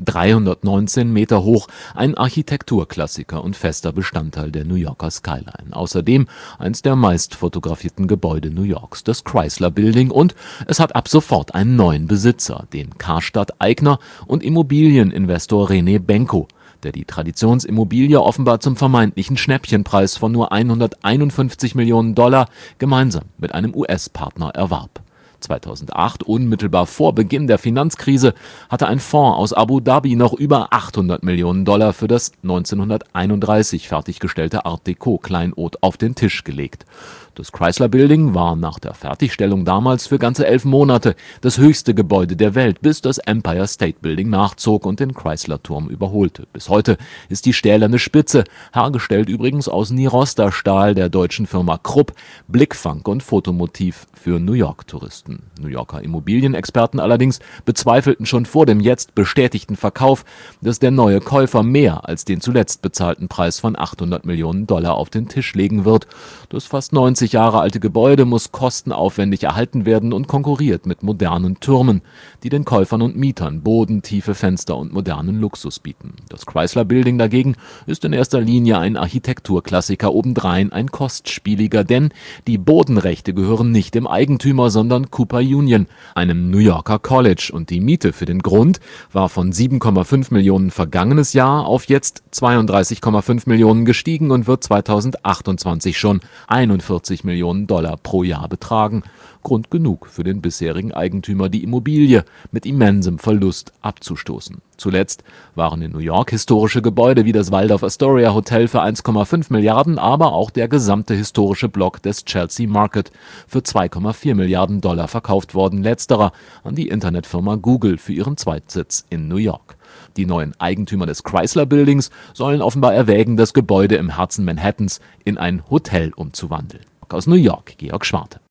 319 Meter hoch, ein Architekturklassiker und fester Bestandteil der New Yorker Skyline. Außerdem eins der meist fotografierten Gebäude New Yorks, das Chrysler Building, und es hat ab sofort einen neuen Besitzer, den Karstadt-Eigner und Immobilieninvestor René Benko, der die Traditionsimmobilie offenbar zum vermeintlichen Schnäppchenpreis von nur 151 Millionen Dollar gemeinsam mit einem US-Partner erwarb. 2008, unmittelbar vor Beginn der Finanzkrise, hatte ein Fonds aus Abu Dhabi noch über 800 Millionen Dollar für das 1931 fertiggestellte Art Deco-Kleinod auf den Tisch gelegt. Das Chrysler Building war nach der Fertigstellung damals für ganze 11 Monate das höchste Gebäude der Welt, bis das Empire State Building nachzog und den Chrysler-Turm überholte. Bis heute ist die stählerne Spitze, hergestellt übrigens aus Nirosta-Stahl der deutschen Firma Krupp, Blickfang und Fotomotiv für New York-Touristen. New Yorker Immobilienexperten allerdings bezweifelten schon vor dem jetzt bestätigten Verkauf, dass der neue Käufer mehr als den zuletzt bezahlten Preis von 800 Millionen Dollar auf den Tisch legen wird. Das fast 90 Jahre alte Gebäude muss kostenaufwendig erhalten werden und konkurriert mit modernen Türmen, die den Käufern und Mietern bodentiefe Fenster und modernen Luxus bieten. Das Chrysler Building dagegen ist in erster Linie ein Architekturklassiker, obendrein ein kostspieliger, denn die Bodenrechte gehören nicht dem Eigentümer, sondern Cooper Union, einem New Yorker College, und die Miete für den Grund war von 7,5 Millionen vergangenes Jahr auf jetzt 32,5 Millionen gestiegen und wird 2028 schon 41 Millionen Dollar pro Jahr betragen. Grund genug für den bisherigen Eigentümer, die Immobilie mit immensem Verlust abzustoßen. Zuletzt waren in New York historische Gebäude wie das Waldorf Astoria Hotel für 1,5 Milliarden, aber auch der gesamte historische Block des Chelsea Market für 2,4 Milliarden Dollar verkauft worden, letzterer an die Internetfirma Google für ihren Zweitsitz in New York. Die neuen Eigentümer des Chrysler Buildings sollen offenbar erwägen, das Gebäude im Herzen Manhattans in ein Hotel umzuwandeln. Aus New York, Georg Schwarte.